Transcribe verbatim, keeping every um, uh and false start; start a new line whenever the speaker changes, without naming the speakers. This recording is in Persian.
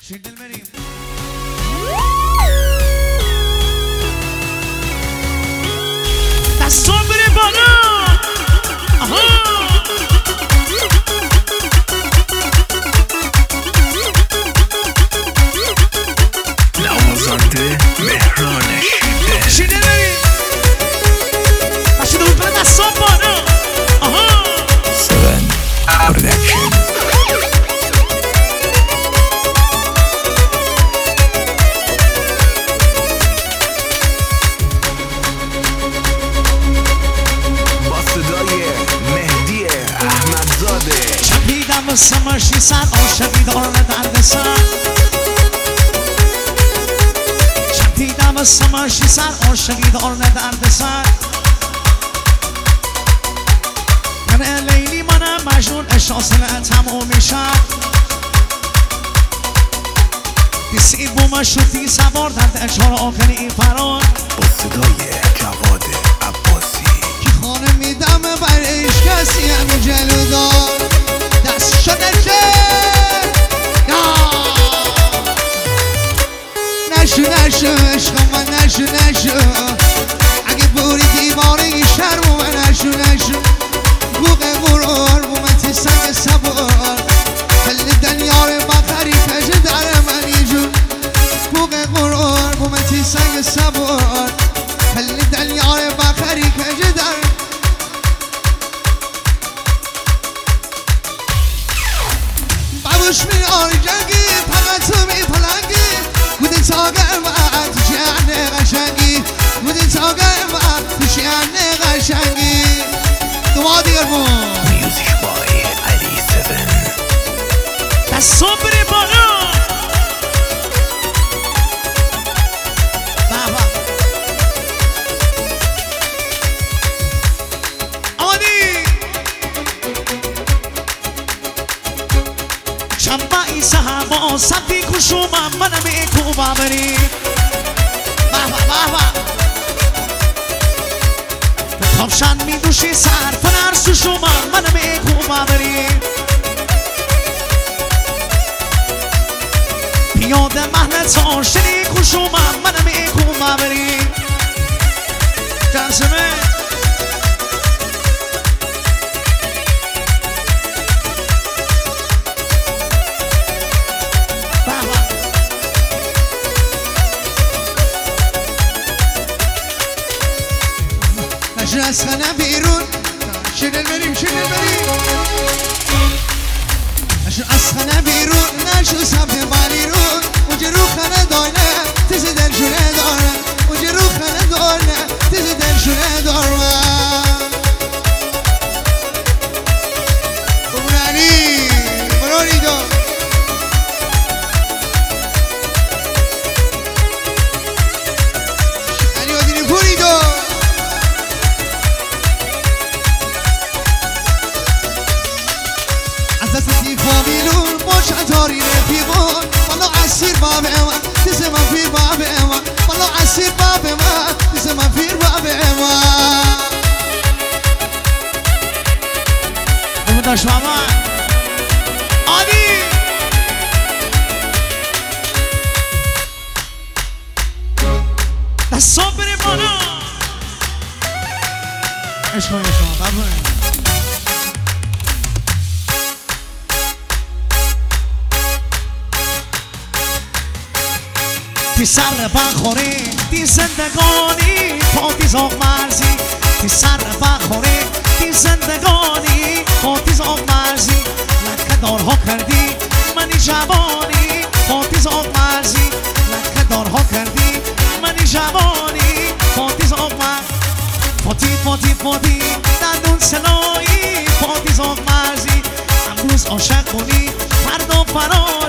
شیل دل بریم دستو بره بالا آها
لوازانده مهران شیده
شیل دل بریم باشید اون بره دستو بالا آها
سون پرودکشن
واسه ماشی سر عاشقی دارن درد سر چندیدم واسه ماشی سر عاشقی دارن درد سر من لیلی منم مجنون اشاسل تموم میشم دیسی بوم شدی سوار در اشار آخری فرار
با صدای جواد عباسی
که خانه میدم برایش کسی همین جلو دار دست شده که نشو نشو عشق من نشو نشو اگه بوری دیواره شرم من نشو نشو بوق غرور بومتی سنگ سبار خلی دنیار بخری کج در منی جون بوق غرور بومتی سنگ سبار خلی دنیار بخری کج در باش می آرجنگی فقط تو می پلنگی بودی تاگر وقت تو شهر قشنگی بودی تاگر وقت تو شهر قشنگی دوما دیگر بون
میوزیک بای علی سفن
دستو بره بالا بابا آمادی شنبایی صحبا سبی کشو من منم ایکو بابری بابا بابا کفشن می دوشی سر فرسو شما منم ایکو بابری پیاده مهنت آشنی کشو من منم ایکو بابری جرسمه
نشو از خانه بیرون شنل بریم شنل بریم نشو از خانه بیرون نشو سمت بالیرون اونجا رو خانه دانه تیز دل شونه داره اونجا رو خانه دانه تیز دل شونه داره بمونانی برانی دار علی آدینی پوری دار فامیلون باش اتاری رفیقون والا اسیر باب من دیز من فیر باب من والا اسیر باب من دیز من فیر باب من
بمون داشت ماما آدی دستو بره بالا عشق کنی شما بابا تی سر بخوری تی زندگانی با تی زاغ مرزی تی سر بخوری تی زندگانی با تی زاغ مرزی لکه دارها کردی منی جوانی با تی زاغ مرزی لکه دارها کردی منی جوانی با تی زاغ مرزی فاتی فاتی فاتی دندون سلایی با تی زاغ مرزی امروز عاشق کنی فردا فرار